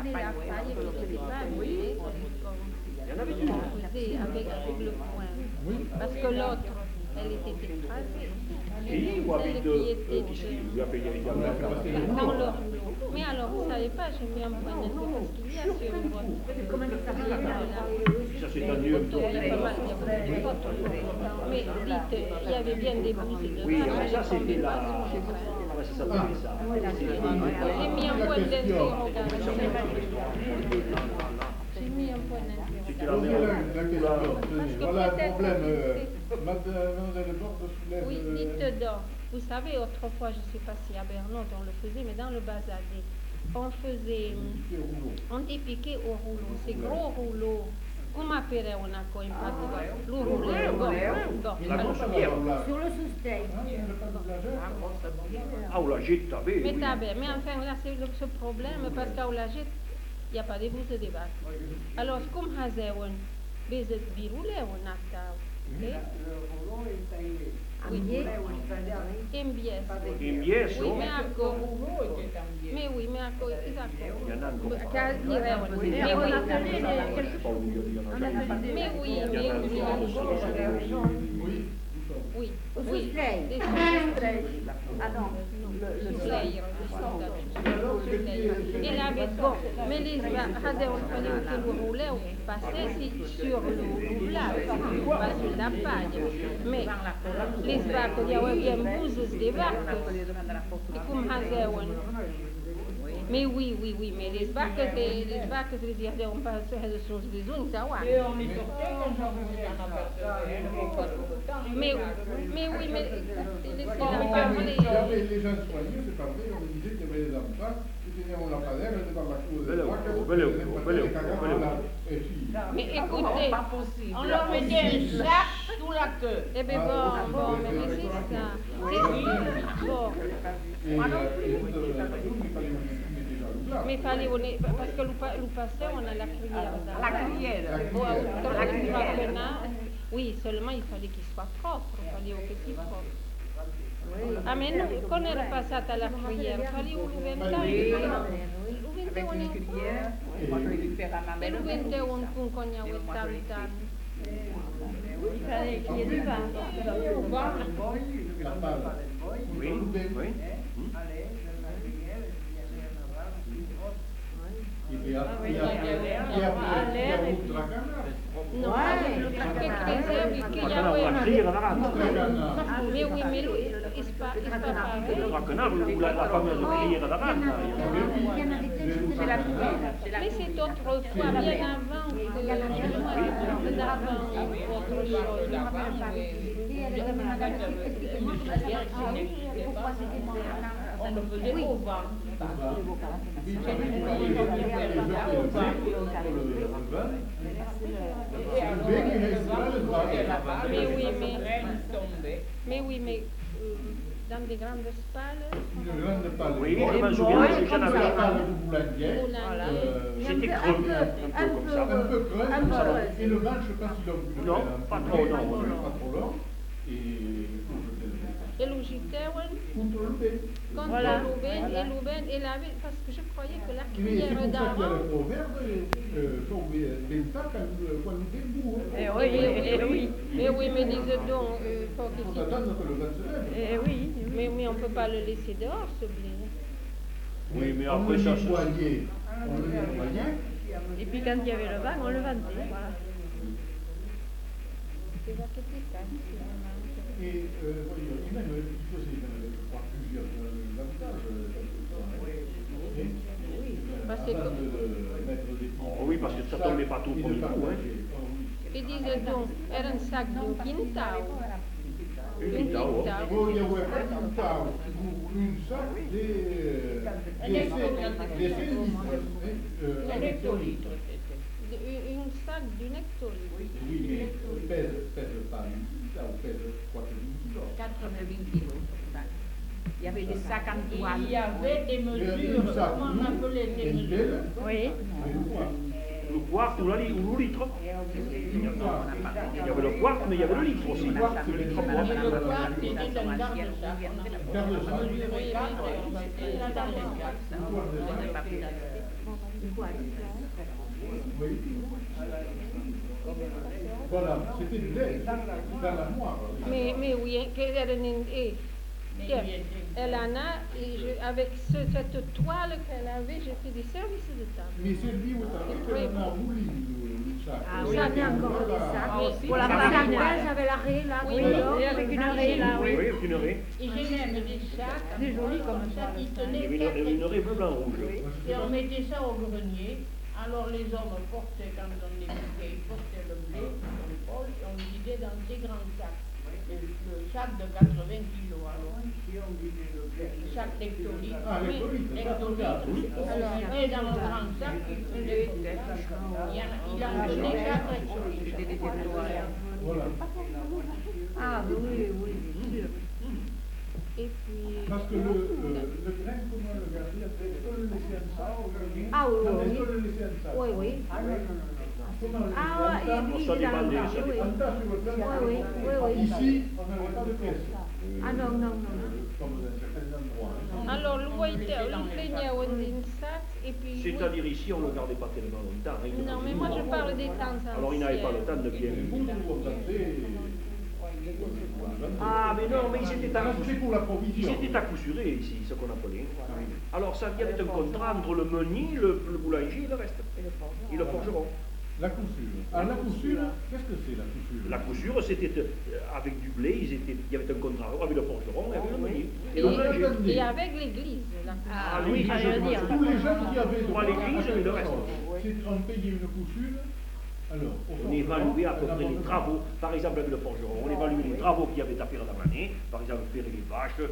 prenez la paille et puis les bâillez. Il y en avait une. Avec le poing. Parce que l'autre, elle était écrasée. Et ou avec Celle qui était vous appelez dans le rouleau. Mais alors, vous ne savez pas, j'ai mis un point d'interrogation parce qu'il y a sur votre. Ça c'est un lieu. Il y a pas mal, il y a beaucoup de photos. Mais dites, il y avait bien des bouses de Oui, ça, ça c'était la. ça Ça s'appelait ça. J'ai mis un point d'interrogation. J'ai mis un point C'était d'interrogation. la question. Voilà le problème. Mademoiselle Porte soulève. Oui, dites donc. Vous savez, autrefois, je ne sais pas si à Bernod on le faisait, mais dans le Bazadé, on dépiquait au rouleau, ces gros rouleaux. Come appelleremo in Portogallo? Sur le sostegno. Ah, on la jette, oui. Mais enfin, là, c'est ce problème, parce qu'à la jette, il n'y a pas de bouse de vache. Alors, comme hazeon, bezet birule ou nakta, ok? Oui, Embies. Embies, Oui, oh. mais à quoi? Mais oui, mais à quoi? Il y en a encore. Mais oui, oui, oui. Ah non, Et la bon, mais les le roulet passait sur le roulage, pas sur la paille. Mais les vaches, il y a bien bouses des vaches. Et comme hazeon. Mais oui, mais les vaches, je veux dire, on parle de son besoin, ça va. Mais oui, mais laissez la parler. Les gens soignés, c'est pas vrai, on disait qu'il y avait des enfants qui tenaient un lampadaire, c'était par la chose de Mais écoutez, on leur mettait un sac sous la queue. Eh bien bon, mais c'est ça. Bon. Mais fallait, parce que nous passons, on a la cuillère. La cuillère. Oui, seulement il fallait qu'il soit propre, il fallait au petit propre. Ah mais non, quand on est passé à la cuillère, il fallait où Avec une cuillère, moi je récupère à ma mère. un cognac il fallait qu'il y ait du vin. Oui, oui. Et après, il y a non, che credevi che Ma la criera davanti. mais oui, mais c'est pas La canard, la fameuse criera davanti. C'est la cuillère. mais c'est autrefois, bien avant autre chose. On le faisait au vent. Mais oui, mais dans des grandes spalles. Une grande palle. Oui, je me souviens, j'en avais la un. palle de boulandière. C'était creux, un peu comme ça. Un peu creux. Et le manche pas si long. Non, pas trop long. Pas trop long. Et le giteuen Contre le bain. contre Louben et la parce que je croyais que la C'est cuillère pour ça qu'il y a d'avant. le proverbe, faut venta quand le dégoût. Mais oui, mais dis donc, faut Il faut qu'il attendre que le vent se lève. mais on ne peut pas le laisser dehors, ce blé. Oui, mais On après le ça, nettoyait. On le nettoyait. Et puis quand il y avait le vin, on le vendait. Voilà. C'est la petite casse. Et même, il faisait par plusieurs avantages. Parce que- oui, parce que ça tombait pas tout au premier coup. Hein. Et disais donc, era un sac d'un quintal. Un quintal, oh. Poi io vuoi fare un tavolo, un sacco di Hectolitre. Un sac d'une hectolitre. Oui, mais pèse pas un pèse 4 kilos. 80 kilos. Il y avait des sacs en toile. Il y avait des mesures, comment on appelait des mesures? Oui. Le quart ou le litre. Il y avait le quart, mais il y avait le litre aussi. Le litre Le quart, c'était dans le garde-sac. On a mesuré 4 et on va faire la dans les 4. quoi? Oui. Voilà, c'était du lait dans l'armoire. Mais oui, hein, elle en a, avec cette toile qu'elle avait, j'ai fait des services de table. Mais c'est lui où elle a roulé le sac. Ah oui, j'en ai encore des sacs. Pour la farine, j'avais la raie là. Oui, et avec une raie là, Oui, oui. avec une raie. Et j'ai même des sacs. C'est joli comme ça. Qui Il tenaient y avait une raie bleu, blanc, rouge. Et on mettait ça au grenier. Alors les hommes portaient, quand on les piquait, ils portaient le blé sur l'épaule et on le vidait dans ces grands sacs. Le sac de 80 kilos alors. Le sac lectolique. Ah, lectolique, Lectolique. Alors il était dans un grand sac, il faisait il en tenait 4 lectoliques. Voilà. Ah oui, oui, bien sûr. Et puis, Parce que le grain, comment le garder? Est-ce qu'on le laissait en ça au grenier? Ah oui, Est-ce oui. qu'on le laissait en ça? Oui, oui. Comment le laissait Ah en ouais, ça? et puis Ça il est dans dépendait, le ça oui. En tas sur le plan. Oui, oui, oui. Ici, on n'avait pas de caisse. Ah non, non, non. Comme dans certains endroits. alors le plaignait au sac, et puis... C'est-à-dire ici, on ne le gardait pas tellement longtemps. Hein, Non, mais moi je parle des temps anciens. Alors il n'avait pas le temps de bien. Et vous contactez. Ah, mais non, mais ils étaient à C'est pour la provision. Ils étaient accousurés ici, ce qu'on appelait. Alors ça, il y avait un contrat entre le meunier, le boulanger et le reste. Et le forgeron. La couture. Alors la couture, qu'est-ce que c'est la couture? La couture, c'était avec du blé, il y avait un contrat avec le forgeron et avec le meunier. Et le meunier. Et avec l'église. Ah, l'église, Tous les gens qui avaient Pas l'église, mais le reste. C'est on payait une couture. Alors, On évaluait à peu près les travaux, par exemple avec le forgeron, on évaluait les travaux qu'il y avait à faire dans l'année, par exemple faire les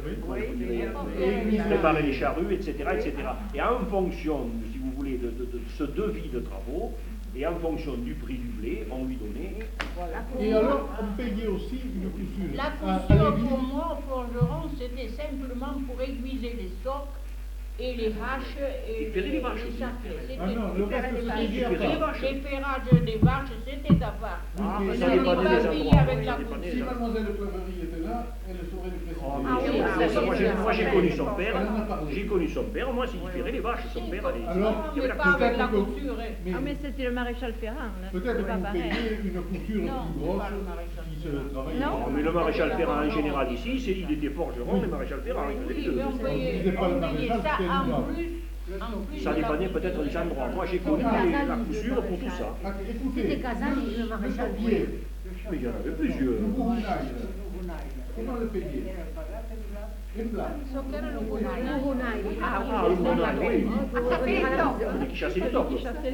vaches, préparer les charrues, etc., etc. Et en fonction, si vous voulez, de ce devis de travaux, et en fonction du prix du blé, on lui donnait. et alors, on payait aussi une couture. La À couture l'église. pour moi, au forgeron, c'était simplement pour aiguiser les socs et les haches et ferrer les vaches aussi. saclets. Ah non, le reste, c'était Les bien ferrer les pas. vaches. Les ferrages des vaches, c'était à part. Ah, Mais mais ça ça n'est dépendait pas des payé endroits. avec la Ça dépendait Si des endroits. mademoiselle de Poivrerie était là, elle saurait le préciser. Oh, mais Ah oui, ça, moi j'ai connu son père, Elle en a parlé. j'ai connu son père, moi il ferait les vaches, son père allait. Alors, il y avait la pas avec la peut-être que- couture. Mais Ah mais c'était le maréchal Ferrand, là. peut-être C'est que pas vous pareil. payez une couture Non, plus grosse pas le maréchal qui se travaille. Non. Mais le maréchal Ferrand en général ici, il était forgeron, le maréchal Ferrand, il faisait les Oui, deux. mais on payait disait pas le ça maréchal, c'était en énorme. plus. En plus Ça de la dépendait couture. peut-être des endroits. Moi j'ai connu la couture pour tout ça. Ah, écoutez, C'était Casani, le maréchal Pierre, Mais il y en avait plusieurs. le Bourgogne, comment le payer? Une blague. So che era lo buonaio. Ah, le monaco, oui. Quelli che chassaient les tops.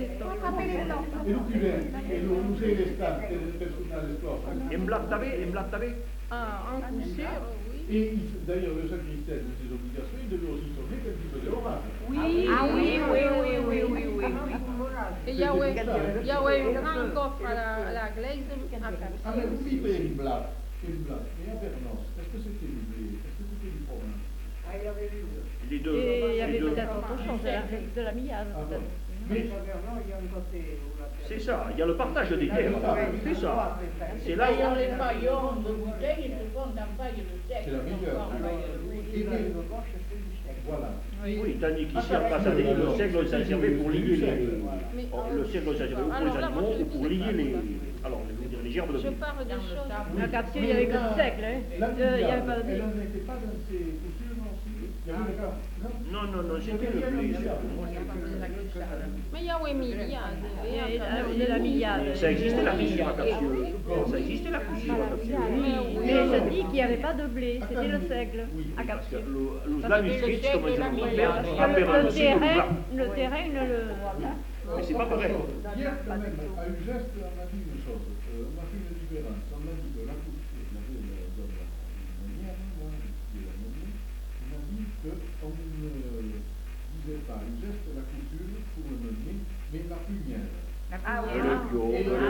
E l'oculaire, e lo usei l'estate per suonare le stoffe. Et Mblattavé. Ah, en couture, oui. Et d'ailleurs, le sacristain de ses obligations, il devait aussi sonner quand il faisait l'orage. Ah oui, oui, oui, oui, oui, oui. Et il y avait un grand coffre à la glaise à Ah, Capsule. mais vous dites une blague. Et à Vernos, est-ce que c'était du blé? Est-ce que c'était du fromage? Les deux. Et il y avait les deux. peut-être autre chose, de la millage Ah bon. peut-être. Mais C'est ça, il y a le partage des terres. C'est ça. C'est là D'ailleurs, où. les paillons de bouteilles se font en paille de sec. c'est la meilleure. En paille de Et bien, voilà. Oui, tandis qu'ici, en face à l'île, le seigle, ça servait pour lier les. Mais, Le seigle, ça servait pour les alors là, moi, animaux je ou pour disais lier pas. les. Alors, je veux dire, les gerbes de Je blé. parle de choses. À Capsule, il y avait que du seigle, hein. Il y avait pas de Elle n'en était pas dans ses coutures, non? Il y avait pas. Non? Non, c'était le blé. Mais il y avait milliards. Et la millade. Ça existait la couture à Capsieux. Ça existait la couture à Capsieux. Mais je dis qu'il n'y avait pas de blé, c'était le seigle à Parce que Capsule. le manuscrit, comme ils ont mon père, Le appelle aussi le terrain, blanc. le terrain, Mais c'est pas pareil. Hier, quand même, à Ugeste, on a dit une chose. On a fait une différence. On a dit que la couture, la meunière, on a dit qu'on ne disait pas Ugeste la couture pour le meunier, mais la punière. Ah Et le bio. Et le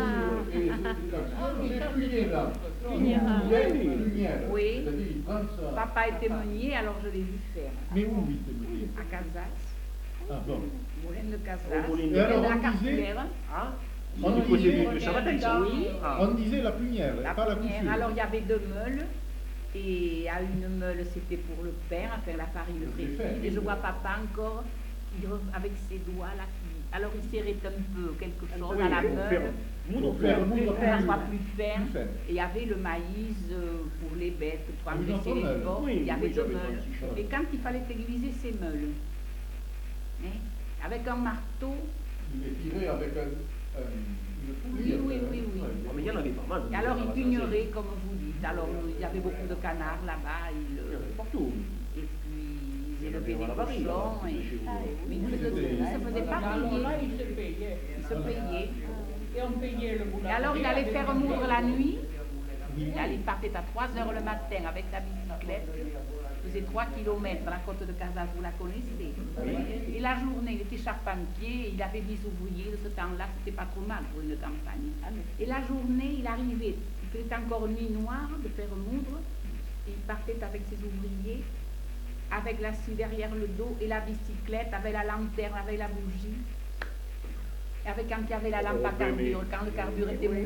c'est punière. Punière. Oui. C'est-à-dire, il prend ça. Papa était meunier, alors je l'ai vu faire. Mais où il te meunier? À Casas, Ah bon. moulin de Casas. Au moulin de Et alors, la on disait, cartulaire. Ah, on du côté disait, du Sabataï, ça. Oui. Ah. on disait la punière, pas la première. couture. Alors il y avait 2 meules. Et à une meule, c'était pour le pain, à faire la farine Le précise. préfet. Et je vois papa encore avec ses doigts là, alors il serrait un peu quelque chose Oui, à la pour faire meule. moudre, Pour faire soit plus fin. Plus fin. Et il y avait le maïs pour les bêtes, pour Ah, vous engraisser en les prenez, porcs. oui, Il y avait oui, deux j'avais meules. 36 chevaux. Et quand il fallait aiguiser ces meules, hein, avec un marteau, Il est tiré avec une poulie. oui. Ah, mais il y en avait pas mal. Et alors il pugnerait, comme vous dites. Alors il y avait beaucoup de canards là-bas. Il y en avait partout. Et puis ils Il y en élevaient avait des à la barrique, cochons. là-bas, Et, chez vous. oui, il se faisait pas Alors là, payer. il se payait. Il se payait. Et on payait le Et boulanger. alors il allait avec faire un moudre la pain. nuit. Il partait à 3 h le matin avec sa bicyclette. Il faisait 3 km à la côte de Casas, vous la connaissez. Et la journée, il était charpentier, il avait 10 ouvriers. De ce temps-là, c'était pas trop mal pour une campagne. Et la journée, il arrivait, il faisait encore nuit noire de faire moudre. Il partait avec ses ouvriers, avec la scie derrière le dos et la bicyclette, avec la lanterne, avec la bougie. Avec quand il y avait la lampe à carburant, quand le carburant était mouillé.